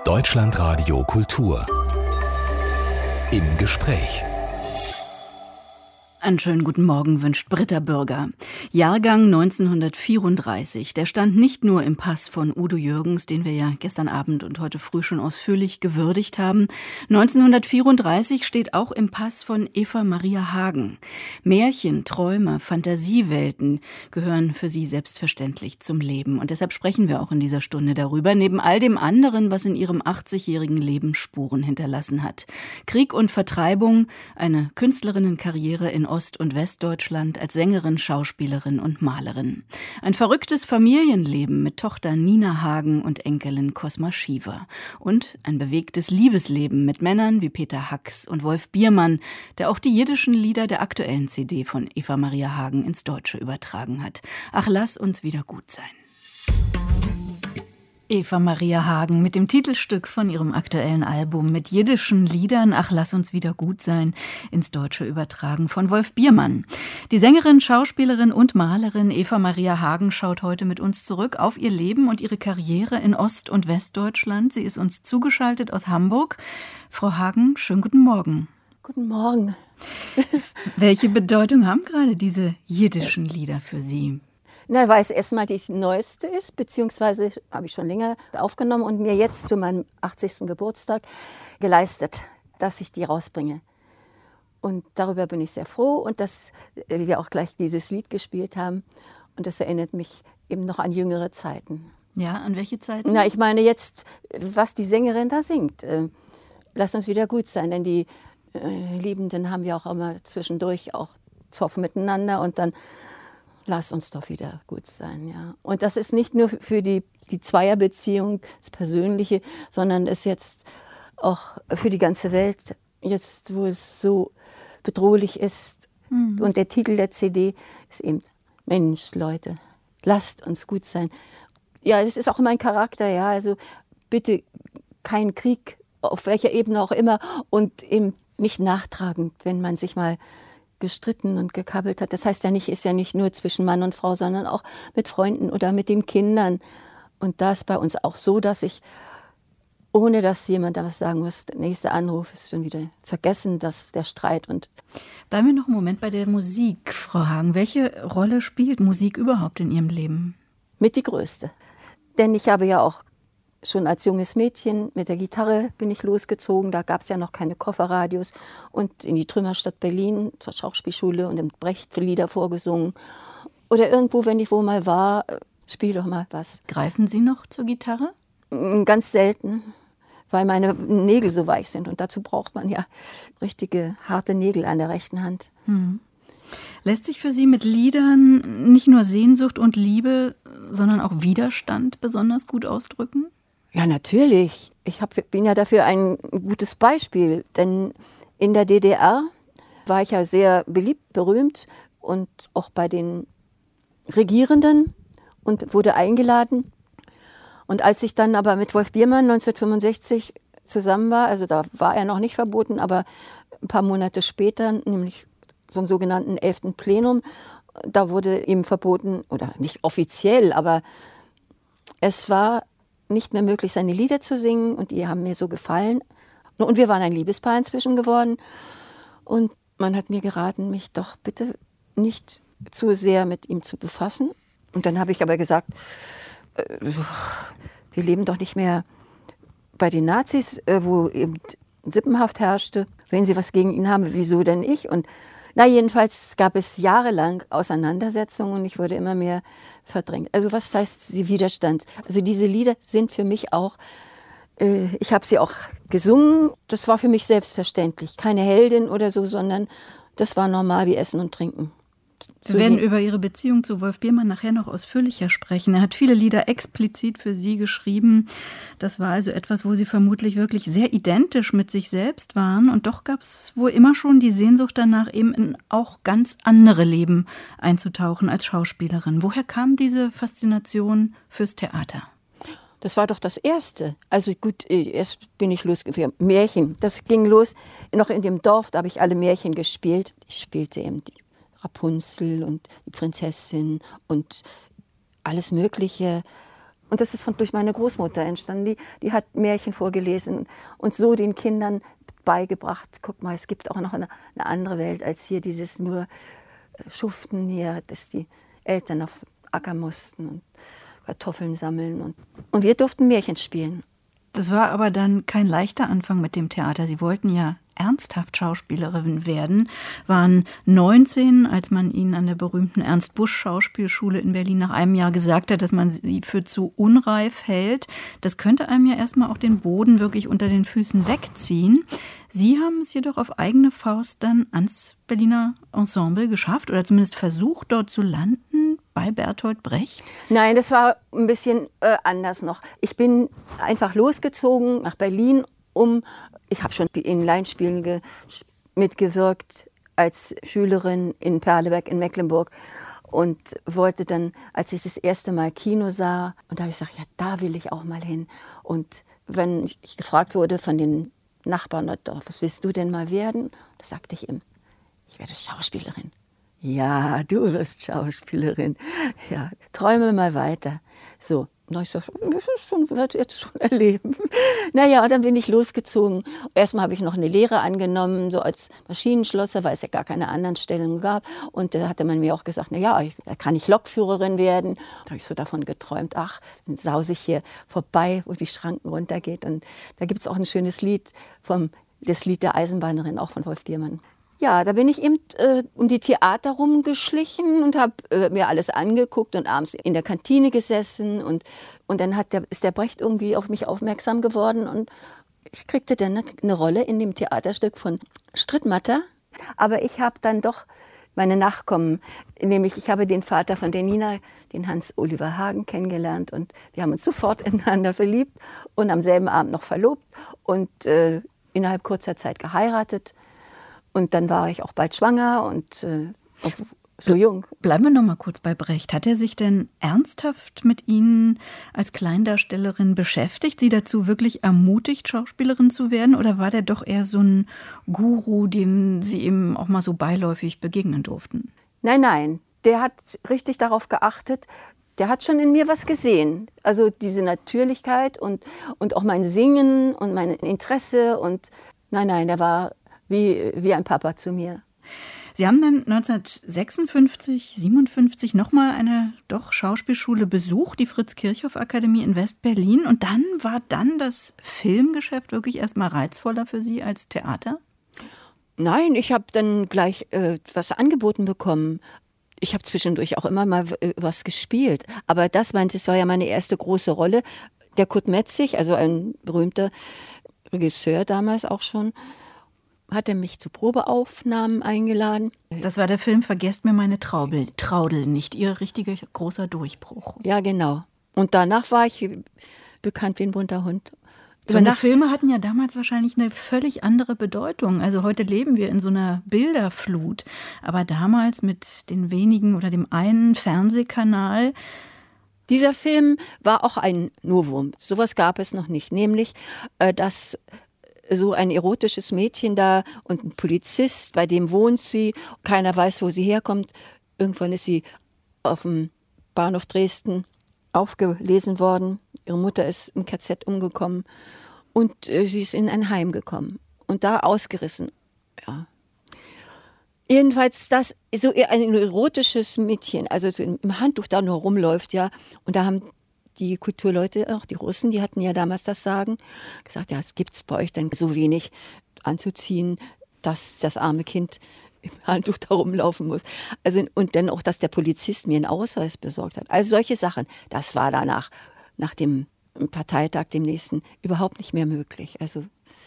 Deutschlandradio Kultur. Im Gespräch. Einen schönen guten Morgen wünscht Britta Bürger. Jahrgang 1934. Der stand nicht nur im Pass von Udo Jürgens, den wir ja gestern Abend und heute früh schon ausführlich gewürdigt haben. 1934 steht auch im Pass von Eva Maria Hagen. Märchen, Träume, Fantasiewelten gehören für sie selbstverständlich zum Leben. Und deshalb sprechen wir auch in dieser Stunde darüber, neben all dem anderen, was in ihrem 80-jährigen Leben Spuren hinterlassen hat. Krieg und Vertreibung, eine Künstlerinnenkarriere in Ost- und Westdeutschland als Sängerin, Schauspielerin und Malerin. Ein verrücktes Familienleben mit Tochter Nina Hagen und Enkelin Cosma Shiva. Und ein bewegtes Liebesleben mit Männern wie Peter Hacks und Wolf Biermann, der auch die jiddischen Lieder der aktuellen CD von Eva Maria Hagen ins Deutsche übertragen hat. Ach, lass uns wieder gut sein. Eva Maria Hagen mit dem Titelstück von ihrem aktuellen Album mit jiddischen Liedern Ach, lass uns wieder gut sein ins Deutsche übertragen von Wolf Biermann. Die Sängerin, Schauspielerin und Malerin Eva Maria Hagen schaut heute mit uns zurück auf ihr Leben und ihre Karriere in Ost- und Westdeutschland. Sie ist uns zugeschaltet aus Hamburg. Frau Hagen, schönen guten Morgen. Guten Morgen. Welche Bedeutung haben gerade diese jiddischen Lieder für Sie? Na, weil es erstmal die neueste ist, beziehungsweise habe ich schon länger aufgenommen und mir jetzt zu meinem 80. Geburtstag geleistet, dass ich die rausbringe. Und darüber bin ich sehr froh und dass wir auch gleich dieses Lied gespielt haben. Und das erinnert mich eben noch an jüngere Zeiten. Ja, an welche Zeiten? Na, ich meine jetzt, was die Sängerin da singt. Lass uns wieder gut sein, denn die Liebenden haben ja auch immer zwischendurch auch Zoff miteinander und dann lass uns doch wieder gut sein, ja. Und das ist nicht nur für die Zweierbeziehung, das Persönliche, sondern ist jetzt auch für die ganze Welt, jetzt wo es so bedrohlich ist. Mhm. Und der Titel der CD ist eben, Mensch, Leute, lasst uns gut sein. Ja, das ist auch mein Charakter, ja, also bitte kein Krieg, auf welcher Ebene auch immer und eben nicht nachtragend, wenn man sich mal gestritten und gekabbelt hat. Das heißt ja nicht, ist ja nicht nur zwischen Mann und Frau, sondern auch mit Freunden oder mit den Kindern. Und da ist bei uns auch so, dass ich, ohne dass jemand da was sagen muss, der nächste Anruf ist schon wieder vergessen, dass der Streit und... Bleiben wir noch einen Moment bei der Musik, Frau Hagen. Welche Rolle spielt Musik überhaupt in Ihrem Leben? Mit die größte. Denn ich habe ja auch schon als junges Mädchen mit der Gitarre bin ich losgezogen. Da gab es ja noch keine Kofferradios. Und in die Trümmerstadt Berlin zur Schauspielschule und im Brecht Lieder vorgesungen. Oder irgendwo, wenn ich wo mal war, spiel doch mal was. Greifen Sie noch zur Gitarre? Ganz selten, weil meine Nägel so weich sind. Und dazu braucht man ja richtige, harte Nägel an der rechten Hand. Hm. Lässt sich für Sie mit Liedern nicht nur Sehnsucht und Liebe, sondern auch Widerstand besonders gut ausdrücken? Ja, natürlich. Ich bin ja dafür ein gutes Beispiel, denn in der DDR war ich ja sehr beliebt, berühmt und auch bei den Regierenden und wurde eingeladen. Und als ich dann aber mit Wolf Biermann 1965 zusammen war, also da war er noch nicht verboten, aber ein paar Monate später, nämlich zum sogenannten 11. Plenum, da wurde ihm verboten, oder nicht offiziell, aber es war nicht mehr möglich, seine Lieder zu singen und die haben mir so gefallen. Und wir waren ein Liebespaar inzwischen geworden und man hat mir geraten, mich doch bitte nicht zu sehr mit ihm zu befassen. Und dann habe ich aber gesagt, wir leben doch nicht mehr bei den Nazis, wo eben Sippenhaft herrschte. Wenn Sie was gegen ihn haben, wieso denn ich? Und jedenfalls gab es jahrelang Auseinandersetzungen und ich wurde immer mehr verdrängt. Also was heißt Widerstand? Also diese Lieder sind für mich auch, ich habe sie auch gesungen, das war für mich selbstverständlich. Keine Heldin oder so, sondern das war normal wie Essen und Trinken. Wir werden über Ihre Beziehung zu Wolf Biermann nachher noch ausführlicher sprechen. Er hat viele Lieder explizit für Sie geschrieben. Das war also etwas, wo Sie vermutlich wirklich sehr identisch mit sich selbst waren. Und doch gab es wohl immer schon die Sehnsucht danach, eben in auch ganz andere Leben einzutauchen als Schauspielerin. Woher kam diese Faszination fürs Theater? Das war doch das Erste. Also gut, erst bin ich losgegangen. Märchen, das ging los. Noch in dem Dorf, da habe ich alle Märchen gespielt. Ich spielte eben die Rapunzel und die Prinzessin und alles Mögliche. Und das ist durch meine Großmutter entstanden. Die hat Märchen vorgelesen und so den Kindern beigebracht, guck mal, es gibt auch noch eine andere Welt als hier dieses nur Schuften hier, dass die Eltern auf Acker mussten und Kartoffeln sammeln. Und wir durften Märchen spielen. Das war aber dann kein leichter Anfang mit dem Theater. Sie wollten ja ernsthaft Schauspielerin werden, waren 19, als man ihnen an der berühmten Ernst Busch Schauspielschule in Berlin nach einem Jahr gesagt hat, dass man sie für zu unreif hält. Das könnte einem ja erstmal auch den Boden wirklich unter den Füßen wegziehen. Sie haben es jedoch auf eigene Faust dann ans Berliner Ensemble geschafft oder zumindest versucht, dort zu landen bei Bertolt Brecht. Nein, das war ein bisschen anders noch. Ich bin einfach losgezogen nach Berlin, ich habe schon in Laienspielen mitgewirkt als Schülerin in Perleberg in Mecklenburg und wollte dann, als ich das erste Mal Kino sah, und da habe ich gesagt, ja, da will ich auch mal hin. Und wenn ich gefragt wurde von den Nachbarn, was willst du denn mal werden? Da sagte ich ihm, ich werde Schauspielerin. Ja, du wirst Schauspielerin. Ja, träume mal weiter. So. Na, ich sage, das wird jetzt schon erleben. Naja, und dann bin ich losgezogen. Erstmal habe ich noch eine Lehre angenommen, so als Maschinenschlosser, weil es ja gar keine anderen Stellen gab. Und da hatte man mir auch gesagt, na ja, da kann ich Lokführerin werden. Da habe ich so davon geträumt, ach, dann sause ich hier vorbei, wo die Schranken runtergeht. Und da gibt es auch ein schönes Lied, das Lied der Eisenbahnerin, auch von Wolf Biermann. Ja, da bin ich eben um die Theater rumgeschlichen und habe mir alles angeguckt und abends in der Kantine gesessen. Und dann ist der Brecht irgendwie auf mich aufmerksam geworden. Und ich kriegte dann eine Rolle in dem Theaterstück von Strittmatter. Aber ich habe dann doch meine Nachkommen, nämlich ich habe den Vater von der Nina, den Hans-Oliver Hagen, kennengelernt. Und wir haben uns sofort ineinander verliebt und am selben Abend noch verlobt und innerhalb kurzer Zeit geheiratet. Und dann war ich auch bald schwanger und so jung. Bleiben wir noch mal kurz bei Brecht. Hat er sich denn ernsthaft mit Ihnen als Kleindarstellerin beschäftigt, Sie dazu wirklich ermutigt, Schauspielerin zu werden? Oder war der doch eher so ein Guru, dem Sie eben auch mal so beiläufig begegnen durften? Nein. Der hat richtig darauf geachtet. Der hat schon in mir was gesehen. Also diese Natürlichkeit und auch mein Singen und mein Interesse. Und nein, der war wie ein Papa zu mir. Sie haben dann 1956, 57 nochmal eine Schauspielschule besucht, die Fritz-Kirchhoff-Akademie in West-Berlin. Und dann war das Filmgeschäft wirklich erstmal reizvoller für Sie als Theater? Nein, ich habe dann gleich was angeboten bekommen. Ich habe zwischendurch auch immer mal was gespielt. Aber das war ja meine erste große Rolle. Der Kurt Metzig, also ein berühmter Regisseur damals auch schon, hatte mich zu Probeaufnahmen eingeladen. Das war der Film Vergesst mir meine Traudel, nicht Ihr richtiger großer Durchbruch. Ja, genau. Und danach war ich bekannt wie ein bunter Hund. So eine Filme hatten ja damals wahrscheinlich eine völlig andere Bedeutung. Also heute leben wir in so einer Bilderflut. Aber damals mit den wenigen oder dem einen Fernsehkanal. Dieser Film war auch ein Novum. Sowas gab es noch nicht. Nämlich, dass so ein erotisches Mädchen da und ein Polizist, bei dem wohnt sie, keiner weiß, wo sie herkommt. Irgendwann ist sie auf dem Bahnhof Dresden aufgelesen worden. Ihre Mutter ist im KZ umgekommen und sie ist in ein Heim gekommen und da ausgerissen. Ja. Jedenfalls das so ein erotisches Mädchen, also so im Handtuch da nur rumläuft, ja, und da haben die Kulturleute, auch die Russen, die hatten ja damals das Sagen, gesagt, ja, es gibt's bei euch denn so wenig anzuziehen, dass das arme Kind im Handtuch da rumlaufen muss. Also, und dann auch, dass der Polizist mir einen Ausweis besorgt hat. Also solche Sachen, das war danach, nach dem Parteitag, dem nächsten, überhaupt nicht mehr möglich. Also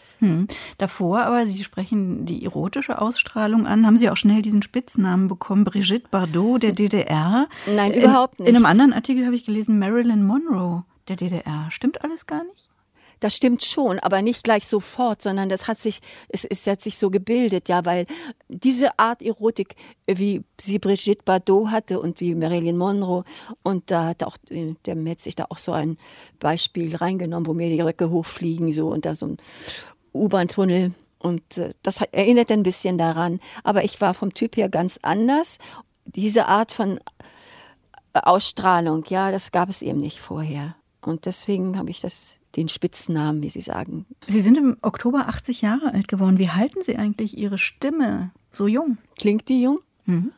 Davor, aber Sie sprechen die erotische Ausstrahlung an, haben Sie auch schnell diesen Spitznamen bekommen, Brigitte Bardot der DDR? Nein, überhaupt nicht. In einem anderen Artikel habe ich gelesen, Marilyn Monroe der DDR. Stimmt alles gar nicht? Das stimmt schon, aber nicht gleich sofort, sondern es hat sich so gebildet, ja, weil diese Art Erotik, wie sie Brigitte Bardot hatte und wie Marilyn Monroe, und da hat auch der Metzig da auch so ein Beispiel reingenommen, wo mir die Röcke hochfliegen, so, und da so ein U-Bahn-Tunnel, und das erinnert ein bisschen daran, aber ich war vom Typ her ganz anders. Diese Art von Ausstrahlung, ja, das gab es eben nicht vorher. Und deswegen habe ich den Spitznamen, wie Sie sagen. Sie sind im Oktober 80 Jahre alt geworden. Wie halten Sie eigentlich Ihre Stimme so jung? Klingt die jung? Mhm.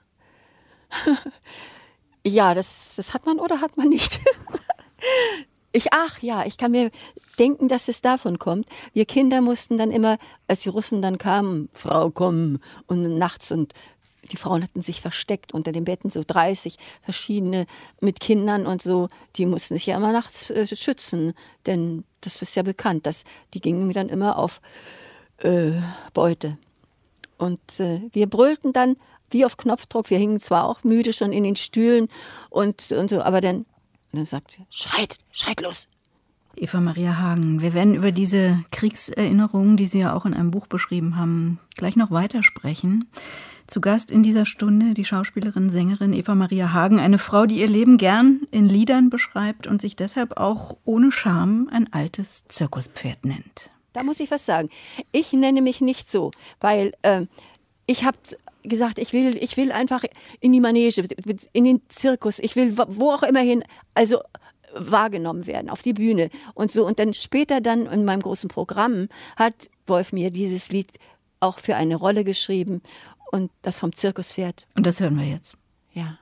Ja, das hat man oder hat man nicht. Ich kann mir denken, dass es davon kommt. Wir Kinder mussten dann immer, als die Russen dann kamen, Frau, komm, und nachts, und die Frauen hatten sich versteckt unter den Betten, so 30 verschiedene mit Kindern und so, die mussten sich ja immer nachts schützen, denn das ist ja bekannt, die gingen dann immer auf Beute. Und wir brüllten dann wie auf Knopfdruck, wir hingen zwar auch müde schon in den Stühlen und so, aber dann sagt sie, schreit los. Eva Maria Hagen, wir werden über diese Kriegserinnerungen, die Sie ja auch in einem Buch beschrieben haben, gleich noch weitersprechen. Zu Gast in dieser Stunde die Schauspielerin, Sängerin Eva Maria Hagen, eine Frau, die ihr Leben gern in Liedern beschreibt und sich deshalb auch ohne Scham ein altes Zirkuspferd nennt. Da muss ich was sagen. Ich nenne mich nicht so, weil ich habe gesagt, ich will einfach in die Manege, in den Zirkus, ich will wo auch immer hin, also wahrgenommen werden, auf die Bühne und so. Und dann später dann in meinem großen Programm hat Wolf mir dieses Lied auch für eine Rolle geschrieben und das vom Zirkuspferd. Und das hören wir jetzt. Ja.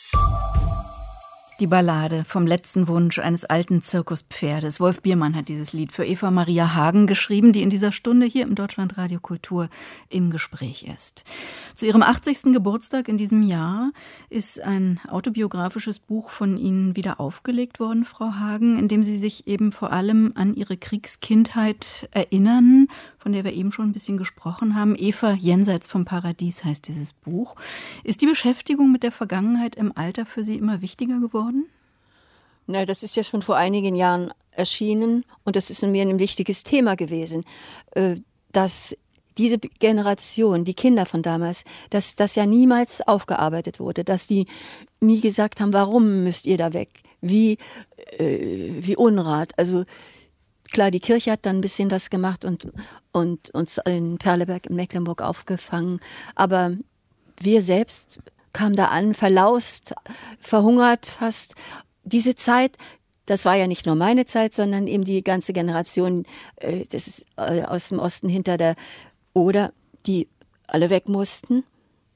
Die Ballade vom letzten Wunsch eines alten Zirkuspferdes. Wolf Biermann hat dieses Lied für Eva Maria Hagen geschrieben, die in dieser Stunde hier im Deutschlandradio Kultur im Gespräch ist. Zu ihrem 80. Geburtstag in diesem Jahr ist ein autobiografisches Buch von Ihnen wieder aufgelegt worden, Frau Hagen, in dem Sie sich eben vor allem an Ihre Kriegskindheit erinnern, von der wir eben schon ein bisschen gesprochen haben. Eva jenseits vom Paradies heißt dieses Buch. Ist die Beschäftigung mit der Vergangenheit im Alter für Sie immer wichtiger geworden? Na, das ist ja schon vor einigen Jahren erschienen und das ist mir ein wichtiges Thema gewesen, dass diese Generation, die Kinder von damals, dass das ja niemals aufgearbeitet wurde, dass die nie gesagt haben, warum müsst ihr da weg? Wie Unrat. Also klar, die Kirche hat dann ein bisschen was gemacht und uns in Perleberg in Mecklenburg aufgefangen, aber wir selbst kamen da an, verlaust, verhungert fast. Diese Zeit, das war ja nicht nur meine Zeit, sondern eben die ganze Generation, das ist aus dem Osten hinter der Oder, die alle weg mussten.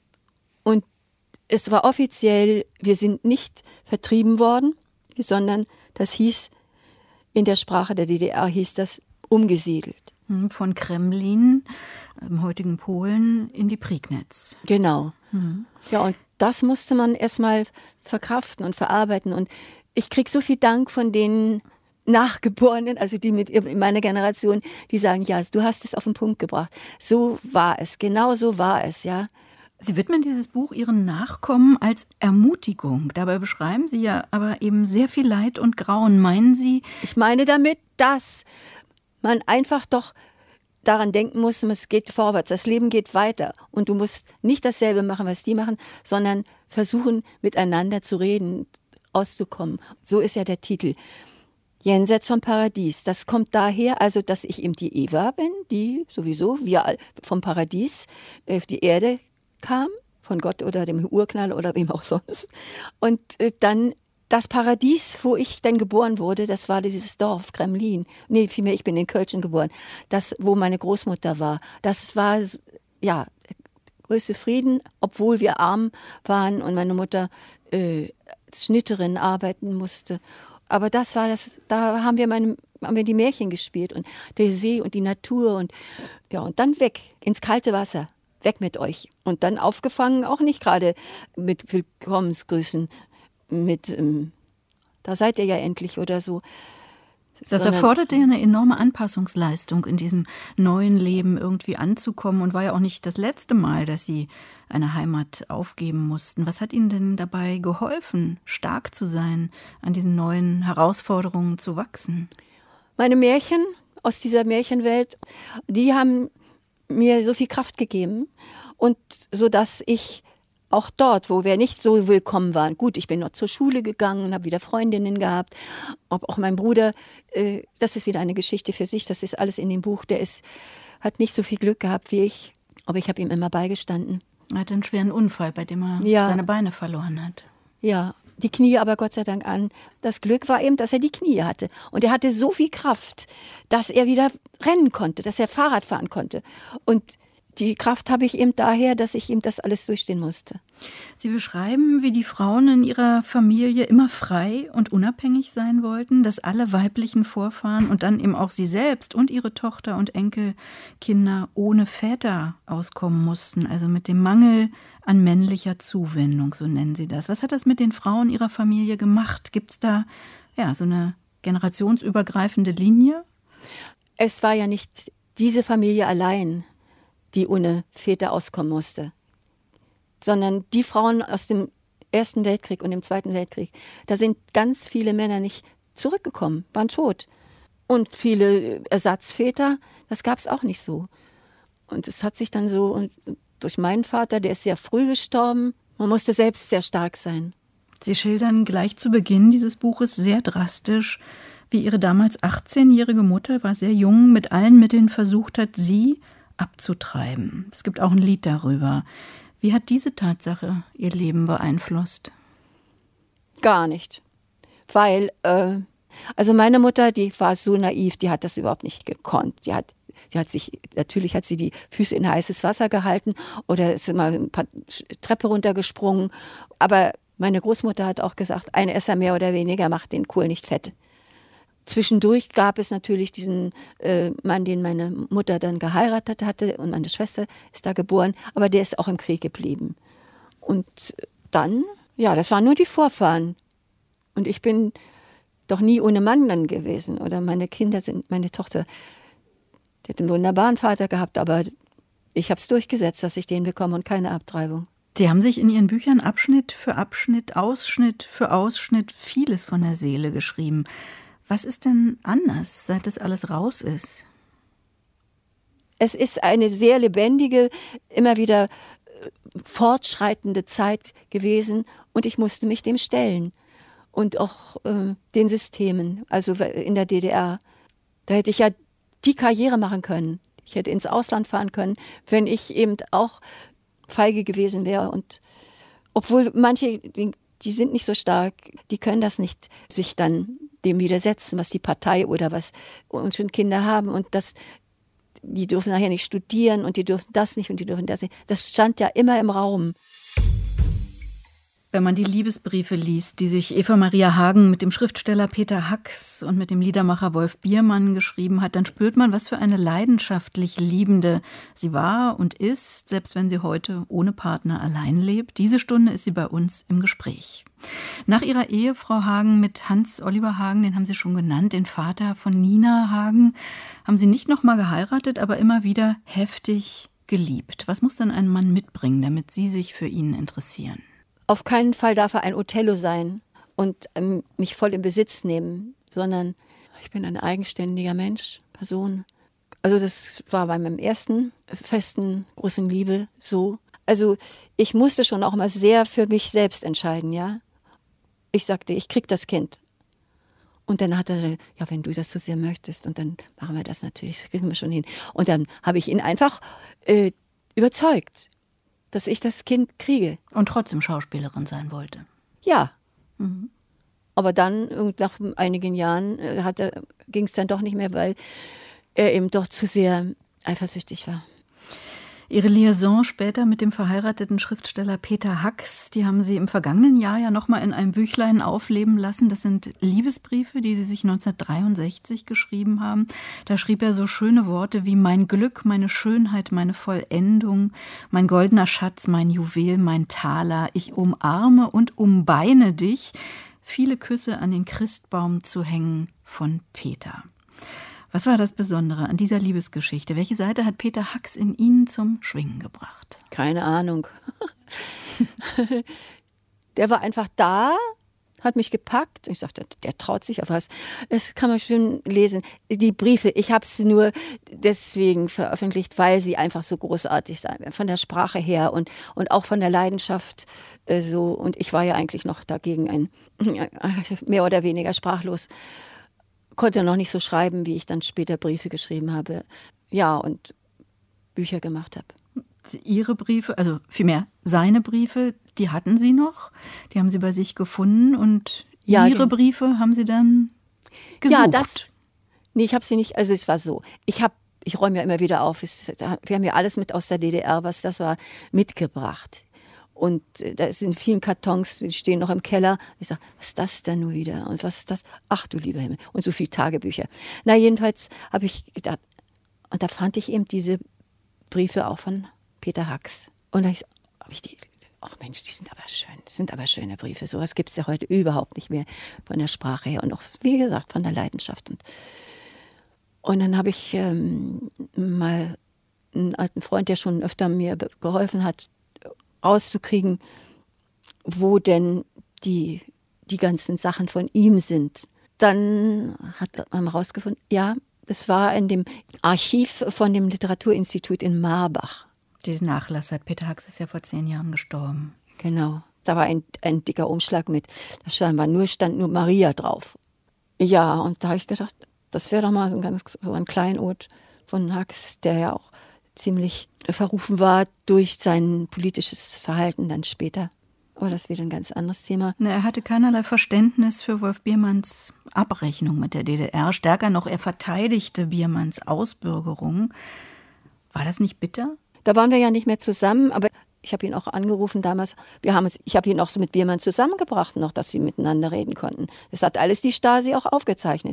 Und es war offiziell, wir sind nicht vertrieben worden, sondern das hieß, in der Sprache der DDR hieß das umgesiedelt. Von Kremlin, im heutigen Polen, in die Prignitz. Genau. Ja, und das musste man erstmal verkraften und verarbeiten. Und ich kriege so viel Dank von den Nachgeborenen, also die mit in meiner Generation, die sagen, ja, du hast es auf den Punkt gebracht. So war es, genau so war es, ja. Sie widmen dieses Buch Ihren Nachkommen als Ermutigung. Dabei beschreiben Sie ja aber eben sehr viel Leid und Grauen. Meinen Sie? Ich meine damit, dass man einfach doch daran denken muss, es geht vorwärts, das Leben geht weiter. Und du musst nicht dasselbe machen, was die machen, sondern versuchen, miteinander zu reden, auszukommen. So ist ja der Titel. Jenseits vom Paradies. Das kommt daher, also dass ich eben die Eva bin, die sowieso, wir vom Paradies auf die Erde kam, von Gott oder dem Urknall oder wem auch sonst. Und dann das Paradies, wo ich dann geboren wurde, das war dieses Dorf, Kremlin. Nee, vielmehr, ich bin in Kölschen geboren. Das, wo meine Großmutter war. Das war, ja, der größte Frieden, obwohl wir arm waren und meine Mutter Schnitterin arbeiten musste. Aber das war das, da haben wir die Märchen gespielt und der See und die Natur und ja, und dann weg ins kalte Wasser. Weg mit euch. Und dann aufgefangen, auch nicht gerade mit Willkommensgrüßen, mit da seid ihr ja endlich oder so. Das erforderte ja eine enorme Anpassungsleistung, in diesem neuen Leben irgendwie anzukommen und war ja auch nicht das letzte Mal, dass Sie eine Heimat aufgeben mussten. Was hat Ihnen denn dabei geholfen, stark zu sein, an diesen neuen Herausforderungen zu wachsen? Meine Märchen aus dieser Märchenwelt, die haben mir so viel Kraft gegeben und so, dass ich auch dort, wo wir nicht so willkommen waren. Gut, ich bin noch zur Schule gegangen und habe wieder Freundinnen gehabt. Auch mein Bruder, das ist wieder eine Geschichte für sich, das ist alles in dem Buch, hat nicht so viel Glück gehabt wie ich, aber ich habe ihm immer beigestanden. Er hatte einen schweren Unfall, bei dem er seine Beine verloren hat. Ja, die Knie aber Gott sei Dank an. Das Glück war eben, dass er die Knie hatte. Und er hatte so viel Kraft, dass er wieder rennen konnte, dass er Fahrrad fahren konnte. Und die Kraft habe ich eben daher, dass ich ihm das alles durchstehen musste. Sie beschreiben, wie die Frauen in ihrer Familie immer frei und unabhängig sein wollten, dass alle weiblichen Vorfahren und dann eben auch sie selbst und ihre Tochter und Enkelkinder ohne Väter auskommen mussten, also mit dem Mangel an männlicher Zuwendung, so nennen Sie das. Was hat das mit den Frauen ihrer Familie gemacht? Gibt es da so eine generationsübergreifende Linie? Es war ja nicht diese Familie allein, die ohne Väter auskommen musste, sondern die Frauen aus dem Ersten Weltkrieg und dem Zweiten Weltkrieg. Da sind ganz viele Männer nicht zurückgekommen, waren tot. Und viele Ersatzväter, das gab es auch nicht so. Und es hat sich dann so, und durch meinen Vater, der ist sehr früh gestorben, man musste selbst sehr stark sein. Sie schildern gleich zu Beginn dieses Buches sehr drastisch, wie Ihre damals 18-jährige Mutter, war sehr jung, mit allen Mitteln versucht hat, Sie abzutreiben. Es gibt auch ein Lied darüber. Wie hat diese Tatsache Ihr Leben beeinflusst? Gar nicht. Weil, also meine Mutter, die war so naiv, die hat das überhaupt nicht gekonnt. Natürlich hat sie die Füße in heißes Wasser gehalten oder ist immer ein paar Treppe runtergesprungen. Aber meine Großmutter hat auch gesagt, ein Esser mehr oder weniger macht den Kohl nicht fett. Zwischendurch gab es natürlich diesen Mann, den meine Mutter dann geheiratet hatte, und meine Schwester ist da geboren, aber der ist auch im Krieg geblieben. Und dann, das waren nur die Vorfahren. Und ich bin doch nie ohne Mann dann gewesen. Oder meine Tochter, die hat einen wunderbaren Vater gehabt, aber ich habe es durchgesetzt, dass ich den bekomme und keine Abtreibung. Sie haben sich in Ihren Büchern Abschnitt für Abschnitt, Ausschnitt für Ausschnitt vieles von der Seele geschrieben. Was ist denn anders, seit das alles raus ist? Es ist eine sehr lebendige, immer wieder fortschreitende Zeit gewesen und ich musste mich dem stellen. Und auch den Systemen, also in der DDR. Da hätte ich ja die Karriere machen können. Ich hätte ins Ausland fahren können, wenn ich eben auch feige gewesen wäre. Und obwohl manche, die sind nicht so stark, die können das nicht sich dann dem widersetzen, was die Partei oder was uns schon Kinder haben. Und die dürfen nachher nicht studieren und die dürfen das nicht und die dürfen das nicht. Das stand ja immer im Raum. Wenn man die Liebesbriefe liest, die sich Eva Maria Hagen mit dem Schriftsteller Peter Hacks und mit dem Liedermacher Wolf Biermann geschrieben hat, dann spürt man, was für eine leidenschaftlich Liebende sie war und ist, selbst wenn sie heute ohne Partner allein lebt. Diese Stunde ist sie bei uns im Gespräch. Nach ihrer Ehe, Frau Hagen, mit Hans Oliver Hagen, den haben Sie schon genannt, den Vater von Nina Hagen, haben Sie nicht nochmal geheiratet, aber immer wieder heftig geliebt. Was muss denn ein Mann mitbringen, damit Sie sich für ihn interessieren? Auf keinen Fall darf er ein Othello sein und mich voll in Besitz nehmen, sondern ich bin ein eigenständiger Mensch, Person. Also das war bei meinem ersten festen, großen Liebe so. Also ich musste schon auch mal sehr für mich selbst entscheiden, ja. Ich sagte, ich krieg das Kind. Und dann hat er, ja, wenn du das so sehr möchtest, und dann machen wir das natürlich, das kriegen wir schon hin. Und dann habe ich ihn einfach überzeugt, dass ich das Kind kriege. Und trotzdem Schauspielerin sein wollte. Ja. Mhm. Aber dann, nach einigen Jahren, ging es dann doch nicht mehr, weil er eben doch zu sehr eifersüchtig war. Ihre Liaison später mit dem verheirateten Schriftsteller Peter Hacks, die haben Sie im vergangenen Jahr ja nochmal in einem Büchlein aufleben lassen. Das sind Liebesbriefe, die Sie sich 1963 geschrieben haben. Da schrieb er so schöne Worte wie: mein Glück, meine Schönheit, meine Vollendung, mein goldener Schatz, mein Juwel, mein Taler. Ich umarme und umbeine dich. Viele Küsse an den Christbaum zu hängen von Peter. Was war das Besondere an dieser Liebesgeschichte? Welche Seite hat Peter Hacks in Ihnen zum Schwingen gebracht? Keine Ahnung. Der war einfach da, hat mich gepackt. Ich sagte, der traut sich auf was. Das kann man schön lesen. Die Briefe, ich habe sie nur deswegen veröffentlicht, weil sie einfach so großartig sind. Von der Sprache her und auch von der Leidenschaft so. Und ich war ja eigentlich noch dagegen mehr oder weniger sprachlos. Konnte noch nicht so schreiben, wie ich dann später Briefe geschrieben habe. Ja, und Bücher gemacht habe. Ihre Briefe, also vielmehr seine Briefe, die hatten Sie noch, die haben Sie bei sich gefunden und Ihre Briefe haben Sie dann gesucht? Ja, ich habe sie nicht, also es war so, ich räume ja immer wieder auf, wir haben ja alles mit aus der DDR, was das war, mitgebracht. Und da sind vielen Kartons, die stehen noch im Keller. Ich sage, was ist das denn nun wieder? Und was ist das? Ach du lieber Himmel. Und so viele Tagebücher. Na, jedenfalls habe ich gedacht, und da fand ich eben diese Briefe auch von Peter Hacks. Und da habe ich die, ach Mensch, die sind aber schön. Das sind aber schöne Briefe. Sowas gibt es ja heute überhaupt nicht mehr von der Sprache her und auch, wie gesagt, von der Leidenschaft. Und dann habe ich mal einen alten Freund, der schon öfter mir geholfen hat, rauszukriegen, wo denn die ganzen Sachen von ihm sind. Dann hat man herausgefunden, ja, das war in dem Archiv von dem Literaturinstitut in Marbach. Den Nachlass hat Peter Hacks, ist ja vor 10 Jahren gestorben. Genau, da war ein dicker Umschlag mit, da stand nur Maria drauf. Ja, und da habe ich gedacht, das wäre doch mal so ein Kleinod von Hacks, der ja auch ziemlich verrufen war durch sein politisches Verhalten dann später. Aber das ist wieder ein ganz anderes Thema. Er hatte keinerlei Verständnis für Wolf Biermanns Abrechnung mit der DDR. Stärker noch, er verteidigte Biermanns Ausbürgerung. War das nicht bitter? Da waren wir ja nicht mehr zusammen, aber ich habe ihn auch angerufen damals. Ich habe ihn auch so mit Biermann zusammengebracht, noch, dass sie miteinander reden konnten. Das hat alles die Stasi auch aufgezeichnet.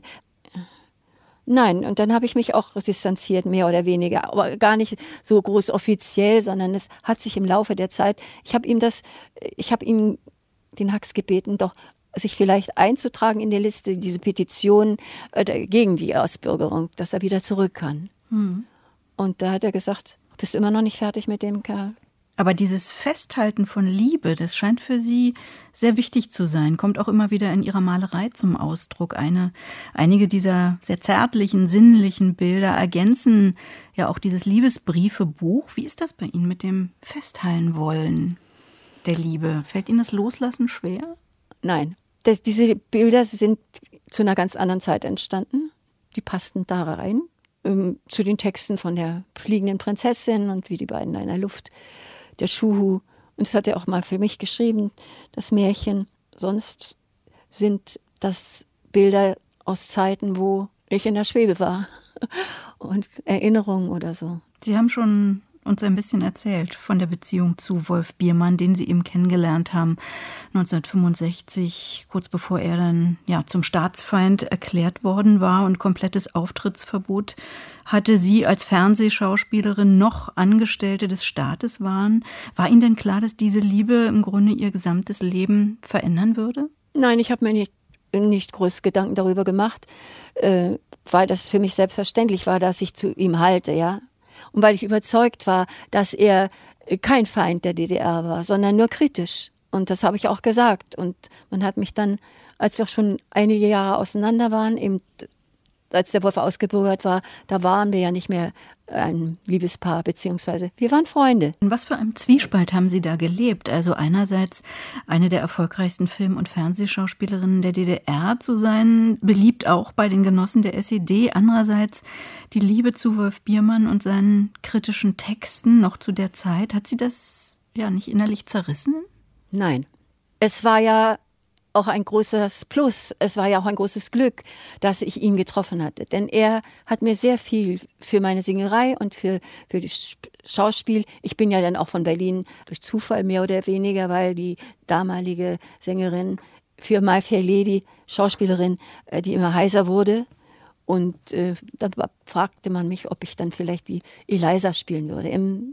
Nein, und dann habe ich mich auch distanziert, mehr oder weniger, aber gar nicht so groß offiziell, sondern es hat sich im Laufe der Zeit, ich habe ihn, den Hacks gebeten, doch sich vielleicht einzutragen in der Liste, diese Petition gegen die Ausbürgerung, dass er wieder zurück kann. Und da hat er gesagt, bist du immer noch nicht fertig mit dem Kerl? Aber dieses Festhalten von Liebe, das scheint für Sie sehr wichtig zu sein, kommt auch immer wieder in Ihrer Malerei zum Ausdruck. Einige dieser sehr zärtlichen, sinnlichen Bilder ergänzen ja auch dieses Liebesbriefebuch. Wie ist das bei Ihnen mit dem Festhalten wollen der Liebe? Fällt Ihnen das Loslassen schwer? Nein, diese Bilder sind zu einer ganz anderen Zeit entstanden. Die passten da rein, zu den Texten von der fliegenden Prinzessin und wie die beiden da in der Luft, der Schuhu. Und das hat er auch mal für mich geschrieben, das Märchen. Sonst sind das Bilder aus Zeiten, wo ich in der Schwebe war und Erinnerungen oder so. Sie haben schon uns ein bisschen erzählt von der Beziehung zu Wolf Biermann, den Sie eben kennengelernt haben 1965, kurz bevor er dann zum Staatsfeind erklärt worden war und komplettes Auftrittsverbot hatte. Sie als Fernsehschauspielerin noch Angestellte des Staates waren. War Ihnen denn klar, dass diese Liebe im Grunde Ihr gesamtes Leben verändern würde? Nein, ich habe mir nicht groß Gedanken darüber gemacht, weil das für mich selbstverständlich war, dass ich zu ihm halte, ja. Und weil ich überzeugt war, dass er kein Feind der DDR war, sondern nur kritisch. Und das habe ich auch gesagt. Und man hat mich dann, als wir schon einige Jahre auseinander waren, eben als der Wolf ausgebürgert war, da waren wir ja nicht mehr ein Liebespaar, beziehungsweise wir waren Freunde. In was für einem Zwiespalt haben Sie da gelebt? Also einerseits eine der erfolgreichsten Film- und Fernsehschauspielerinnen der DDR zu sein, beliebt auch bei den Genossen der SED. Andererseits die Liebe zu Wolf Biermann und seinen kritischen Texten noch zu der Zeit. Hat Sie das nicht innerlich zerrissen? Nein. Es war ja auch ein großes Plus. Es war ja auch ein großes Glück, dass ich ihn getroffen hatte. Denn er hat mir sehr viel für meine Singerei und für das Schauspiel. Ich bin ja dann auch von Berlin durch Zufall mehr oder weniger, weil die damalige Sängerin für My Fair Lady, Schauspielerin, die immer heiser wurde. Und dann fragte man mich, ob ich dann vielleicht die Eliza spielen würde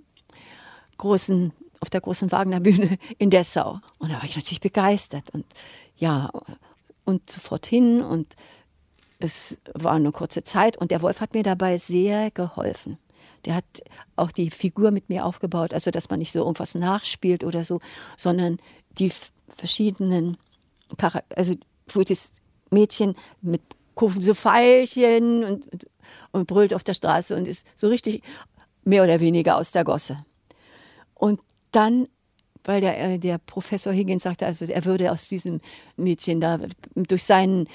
auf der großen Wagner-Bühne in Dessau. Und da war ich natürlich begeistert und sofort hin, und es war eine kurze Zeit und der Wolf hat mir dabei sehr geholfen. Der hat auch die Figur mit mir aufgebaut, also dass man nicht so irgendwas nachspielt oder so, sondern die verschiedenen, also wo das Mädchen mit Kufen so Veilchen und brüllt auf der Straße und ist so richtig mehr oder weniger aus der Gosse. Und dann, weil der Professor Higgins sagte, also er würde aus diesem Mädchen da durch seinen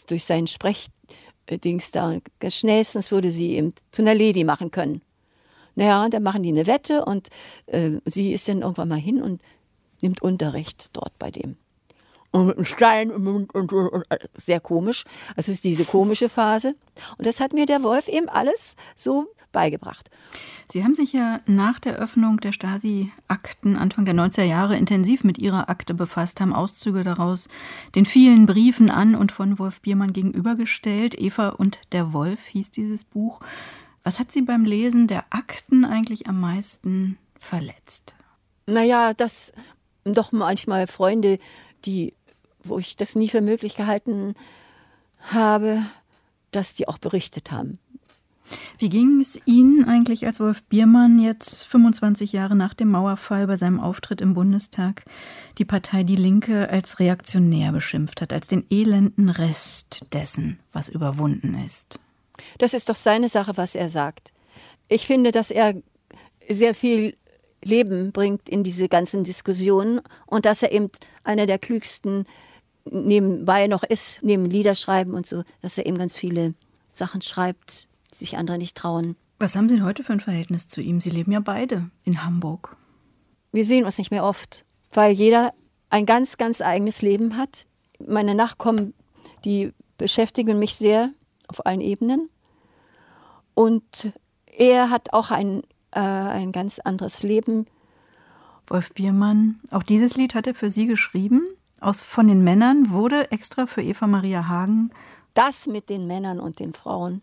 Sprechdings da schnellstens würde sie eben zu einer Lady machen können. Naja, und dann machen die eine Wette und sie ist dann irgendwann mal hin und nimmt Unterricht dort bei dem. Und mit einem Stein im Mund und sehr komisch. Also es ist diese komische Phase. Und das hat mir der Wolf eben alles so beigebracht. Sie haben sich ja nach der Öffnung der Stasi-Akten Anfang der 90er Jahre intensiv mit Ihrer Akte befasst, haben Auszüge daraus den vielen Briefen an und von Wolf Biermann gegenübergestellt. Eva und der Wolf hieß dieses Buch. Was hat Sie beim Lesen der Akten eigentlich am meisten verletzt? Naja, dass doch manchmal Freunde, wo ich das nie für möglich gehalten habe, dass die auch berichtet haben. Wie ging es Ihnen eigentlich, als Wolf Biermann jetzt 25 Jahre nach dem Mauerfall bei seinem Auftritt im Bundestag die Partei Die Linke als reaktionär beschimpft hat, als den elenden Rest dessen, was überwunden ist? Das ist doch seine Sache, was er sagt. Ich finde, dass er sehr viel Leben bringt in diese ganzen Diskussionen und dass er eben einer der klügsten nebenbei noch ist, neben Liederschreiben und so, dass er eben ganz viele Sachen schreibt, die sich andere nicht trauen. Was haben Sie denn heute für ein Verhältnis zu ihm? Sie leben ja beide in Hamburg. Wir sehen uns nicht mehr oft, weil jeder ein ganz, ganz eigenes Leben hat. Meine Nachkommen, die beschäftigen mich sehr auf allen Ebenen. Und er hat auch ein ganz anderes Leben. Wolf Biermann, auch dieses Lied hat er für Sie geschrieben. Von den Männern wurde extra für Eva Maria Hagen. Das mit den Männern und den Frauen.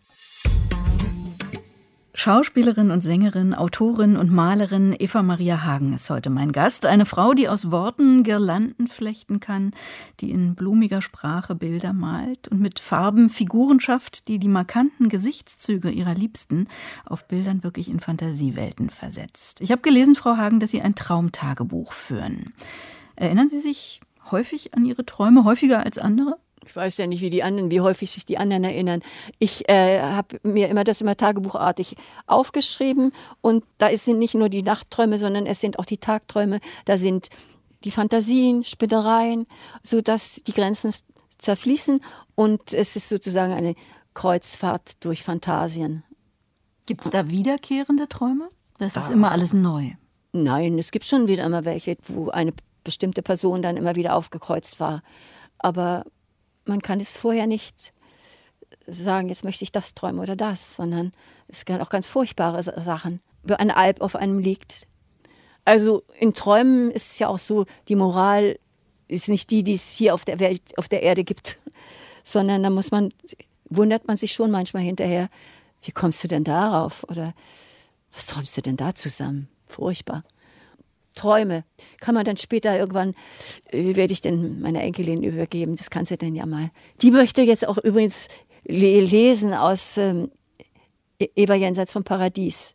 Schauspielerin und Sängerin, Autorin und Malerin Eva Maria Hagen ist heute mein Gast. Eine Frau, die aus Worten Girlanden flechten kann, die in blumiger Sprache Bilder malt und mit Farben Figuren schafft, die die markanten Gesichtszüge ihrer Liebsten auf Bildern wirklich in Fantasiewelten versetzt. Ich habe gelesen, Frau Hagen, dass Sie ein Traumtagebuch führen. Erinnern Sie sich häufig an Ihre Träume, häufiger als andere? Ich weiß ja nicht, wie häufig sich die anderen erinnern. Ich habe mir immer tagebuchartig aufgeschrieben und da sind nicht nur die Nachtträume, sondern es sind auch die Tagträume. Da sind die Fantasien, Spinnereien, sodass die Grenzen zerfließen und es ist sozusagen eine Kreuzfahrt durch Fantasien. Gibt es da wiederkehrende Träume? Das ist immer alles neu. Nein, es gibt schon wieder immer welche, wo eine bestimmte Person dann immer wieder aufgekreuzt war. Aber man kann es vorher nicht sagen, jetzt möchte ich das träumen oder das, sondern es können auch ganz furchtbare Sachen, wo ein Alp auf einem liegt. Also in Träumen ist es ja auch so, die Moral ist nicht die es hier auf der Welt, auf der Erde gibt, sondern da wundert man sich schon manchmal hinterher, wie kommst du denn darauf? Oder was träumst du denn da zusammen? Furchtbar. Träume kann man dann später irgendwann, werde ich denn meiner Enkelin übergeben, das kann sie denn ja mal. Die möchte jetzt auch übrigens lesen aus Eva Jenseits vom Paradies.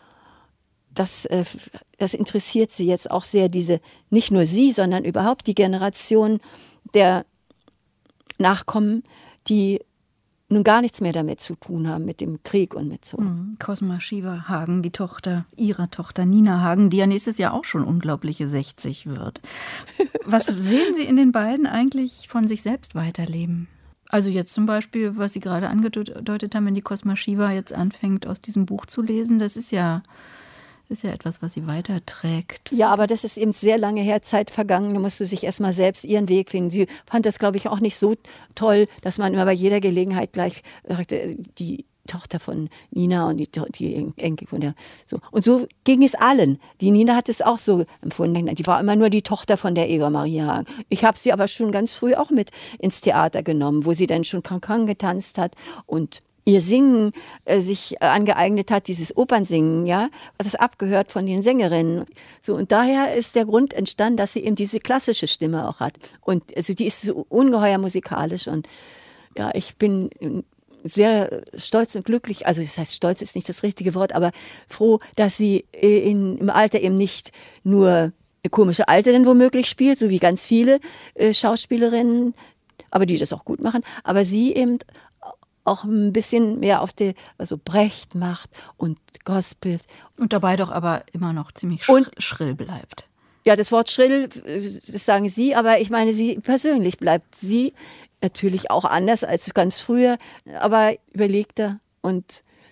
Das interessiert sie jetzt auch sehr, nicht nur sie, sondern überhaupt die Generation der Nachkommen, die nun gar nichts mehr damit zu tun haben, mit dem Krieg und mit so. Cosma Shiva Hagen, die Tochter ihrer Tochter Nina Hagen, die ja nächstes Jahr auch schon unglaubliche 60 wird. Was sehen Sie in den beiden eigentlich von sich selbst weiterleben? Also jetzt zum Beispiel, was Sie gerade angedeutet haben, wenn die Cosma Shiva jetzt anfängt, aus diesem Buch zu lesen, das ist ja etwas, was sie weiterträgt. Ja, aber das ist eben sehr lange her, Zeit vergangen. Da musst du sich erstmal selbst ihren Weg finden. Sie fand das, glaube ich, auch nicht so toll, dass man immer bei jeder Gelegenheit gleich die Tochter von Nina und die Enkel von der. So. Und so ging es allen. Die Nina hat es auch so empfunden. Die war immer nur die Tochter von der Eva Maria Hagen. Ich habe sie aber schon ganz früh auch mit ins Theater genommen, wo sie dann schon Cancan getanzt hat und ihr Singen sich angeeignet hat, dieses Opernsingen, ja, das abgehört von den Sängerinnen. So, und daher ist der Grund entstanden, dass sie eben diese klassische Stimme auch hat. Und also die ist so ungeheuer musikalisch und ja, ich bin sehr stolz und glücklich, also das heißt, stolz ist nicht das richtige Wort, aber froh, dass sie im Alter eben nicht nur komische Alte denn womöglich spielt, so wie ganz viele Schauspielerinnen, aber die das auch gut machen, aber sie eben auch ein bisschen mehr also Brecht macht und Gospel. Und dabei doch aber immer noch ziemlich schrill bleibt. Ja, das Wort schrill, das sagen Sie, aber ich meine, sie persönlich bleibt sie natürlich auch anders als ganz früher, aber überlegter und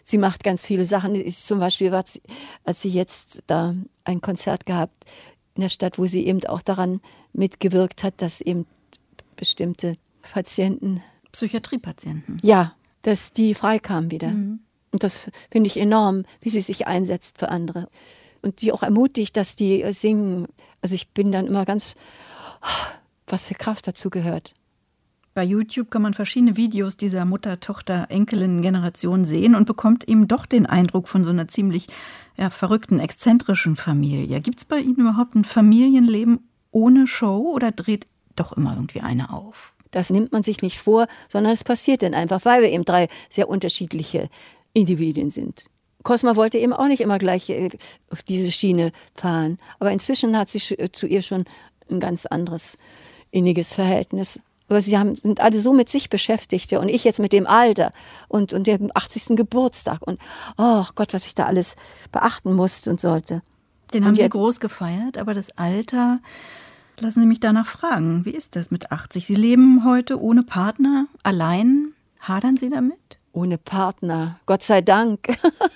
sie macht ganz viele Sachen. Zum Beispiel hat sie jetzt da ein Konzert gehabt in der Stadt, wo sie eben auch daran mitgewirkt hat, dass eben bestimmte Patienten, Psychiatriepatienten. ja, dass die freikamen wieder. Und das finde ich enorm, wie sie sich einsetzt für andere. Und die auch ermutigt, dass die singen. Also ich bin dann immer ganz, was für Kraft dazu gehört. Bei YouTube kann man verschiedene Videos dieser Mutter-, Tochter-, Enkelin-Generation sehen und bekommt eben doch den Eindruck von so einer ziemlich verrückten, exzentrischen Familie. Gibt es bei Ihnen überhaupt ein Familienleben ohne Show oder dreht doch immer irgendwie eine auf? Das nimmt man sich nicht vor, sondern es passiert dann einfach, weil wir eben 3 sehr unterschiedliche Individuen sind. Cosma wollte eben auch nicht immer gleich auf diese Schiene fahren. Aber inzwischen hat sie zu ihr schon ein ganz anderes, inniges Verhältnis. Aber sie sind alle so mit sich beschäftigt. Ja, und ich jetzt mit dem Alter und dem 80. Geburtstag. Und oh Gott, was ich da alles beachten musste und sollte. Den haben Sie groß gefeiert, aber das Alter, lassen Sie mich danach fragen. Wie ist das mit 80? Sie leben heute ohne Partner, allein. Hadern Sie damit? Ohne Partner, Gott sei Dank.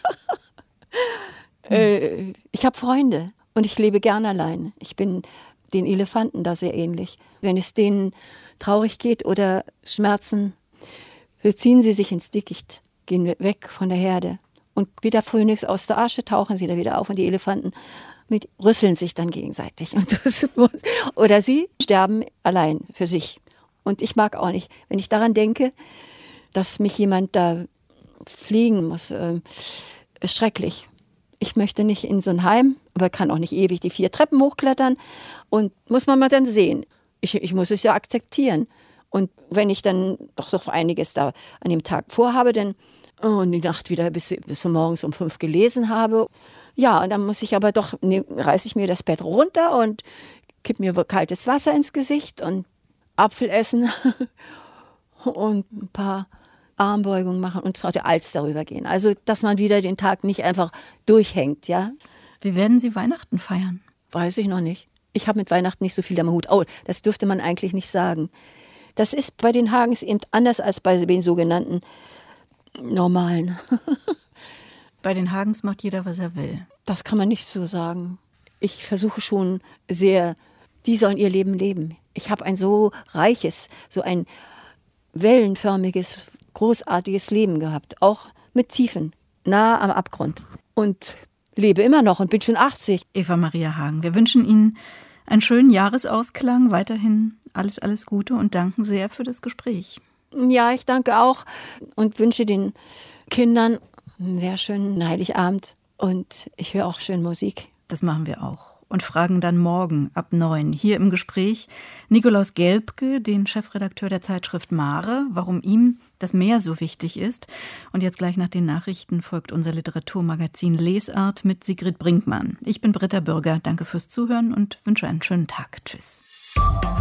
Ich habe Freunde und ich lebe gern allein. Ich bin den Elefanten da sehr ähnlich. Wenn es denen traurig geht oder Schmerzen, ziehen sie sich ins Dickicht, gehen weg von der Herde. Und wie der Phönix aus der Asche tauchen sie da wieder auf und die Elefanten rüsseln sich dann gegenseitig. Oder sie sterben allein für sich. Und ich mag auch nicht, wenn ich daran denke, dass mich jemand da fliegen muss, ist schrecklich. Ich möchte nicht in so ein Heim, aber kann auch nicht ewig die 4 Treppen hochklettern. Und muss man mal dann sehen. Ich muss es ja akzeptieren. Und wenn ich dann doch so einiges da an dem Tag vorhabe, dann die Nacht wieder bis morgens um 5 gelesen habe, ja, und dann muss ich aber doch, reiße ich mir das Bett runter und kipp mir kaltes Wasser ins Gesicht und Apfel essen und ein paar Armbeugungen machen und zur Alster rübergehen. Also, dass man wieder den Tag nicht einfach durchhängt, ja. Wie werden Sie Weihnachten feiern? Weiß ich noch nicht. Ich habe mit Weihnachten nicht so viel am Hut. Oh, das dürfte man eigentlich nicht sagen. Das ist bei den Hagens eben anders als bei den sogenannten Normalen. Bei den Hagens macht jeder, was er will. Das kann man nicht so sagen. Ich versuche schon sehr, die sollen ihr Leben leben. Ich habe ein so reiches, so ein wellenförmiges, großartiges Leben gehabt. Auch mit Tiefen, nah am Abgrund. Und lebe immer noch und bin schon 80. Eva Maria Hagen, wir wünschen Ihnen einen schönen Jahresausklang, weiterhin alles Gute und danken sehr für das Gespräch. Ja, ich danke auch und wünsche den Kindern einen sehr schönen Heiligabend und ich höre auch schön Musik. Das machen wir auch. Und fragen dann morgen ab 9 hier im Gespräch Nikolaus Gelbke, den Chefredakteur der Zeitschrift Mare, warum ihm das Meer so wichtig ist. Und jetzt gleich nach den Nachrichten folgt unser Literaturmagazin Lesart mit Sigrid Brinkmann. Ich bin Britta Bürger, danke fürs Zuhören und wünsche einen schönen Tag. Tschüss.